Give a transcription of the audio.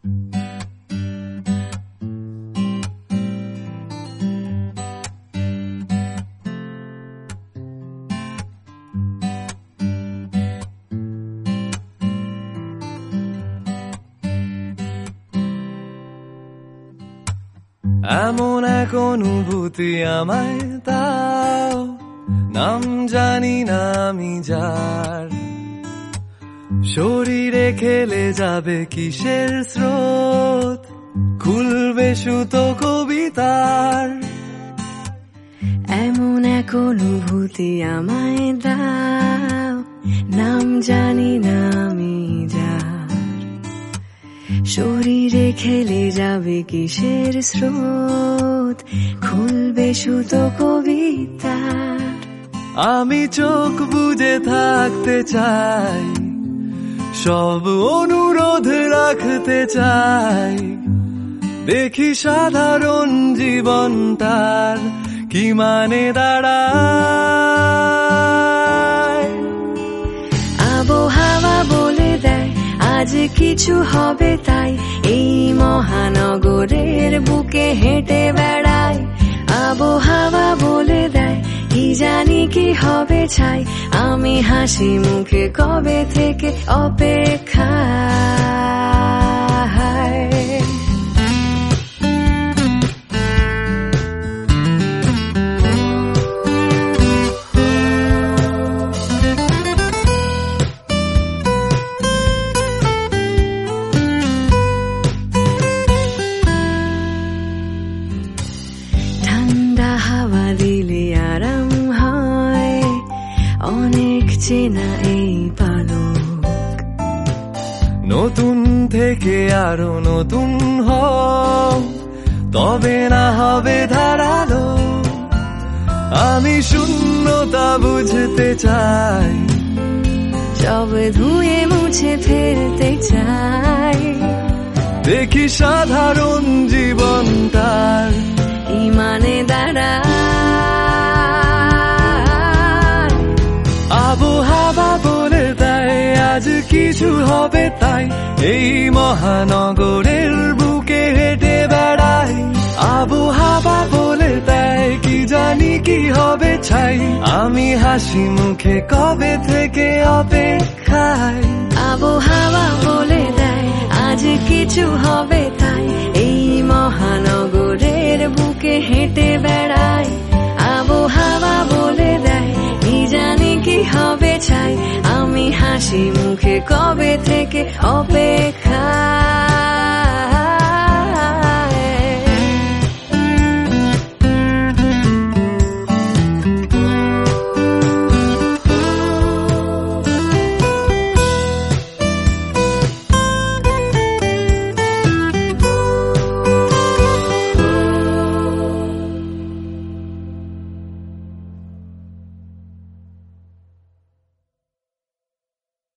এমন এক অনুভূতি আমায় দাও, নাম জানি না আমি যার, শরীরে খেলে যাবে কিসের স্রোত, খুলবে সুতো কবিতার। এমন এক অনুভূতি আমায় দাও, নাম জানি না আমি যার, শরীরে খেলে যাবে কিসের স্রোত, খুলবে সুতো কবিতার। আমি চোখ বুজে থাকতে চাই, সব অনুরোধ রাখতে চাই, দেখি সাধারণ জীবনটার কি মানে দাঁড়ায়। আবহাওয়া বলে দেয় আজ কিছু হবে তাই, এই মহানগরের বুকে হেঁটে বেড়াই। আবহাওয়া বলে দেয় কি জানি কি হবে ছাই, আমি হাসি মুখে কবে থেকে অপেক্ষায়। ঠান্ডা হাওয়া দিলে আরাম হয়, অনেক চেনা এই পালক, নতুন থেকে আরো নতুন হও, তবে না হবে ধারালো। আমি শূন্যতা বুঝতে চাই, সব ধুয়ে মুছে ফেলতে চাই, দেখি সাধারণ জীবনটার ইমানে দাঁড়ায়। আবহাওয়া বলে দেয় আজ কিছু হবে তাই, এই মহানগরের বুকে হেঁটে বেড়াই। আবহাওয়া বলে দেয় কি জানি কি হবে ছাই, আমি হাসি মুখে কবে থেকে অপেক্ষায়। আবহাওয়া বলে দেয় আজ কিছু হবে তাই, এই মহানগরের বুকে হেঁটে বেড়াই। আবহাওয়া বলে দেয় কি জানি কি হবে চাই, আমি হাসি মুখে কবে থেকে অপেক্ষা।